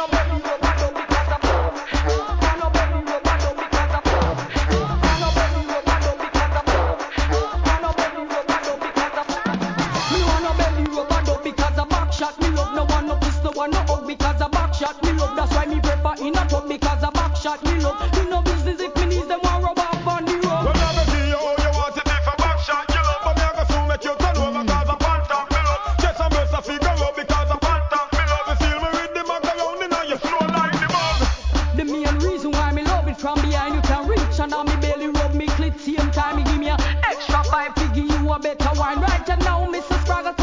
belly rub and up because of man a belly rub and up because of man a belly rub and up because of man a belly rub and up because of me want a belly rub and up because of back shot. Me love no one no kiss, no one no hug because of back shot. Me love that's why me prefer in a tub because of back shot. Me love me no business if me knees them want rub off on the road. Well, I go see you how you want it if a back shot you love, but me I go soon make you turn over cause of one tank me love. Just a mess a figure up because of one tank me love. You feel me with the macaroni now you slow like the bug. The main reason why me love it from behind you can reach and now me belly rub me clit same time me give me a extra 5 to give you a better wine right and now Mr. Spraggle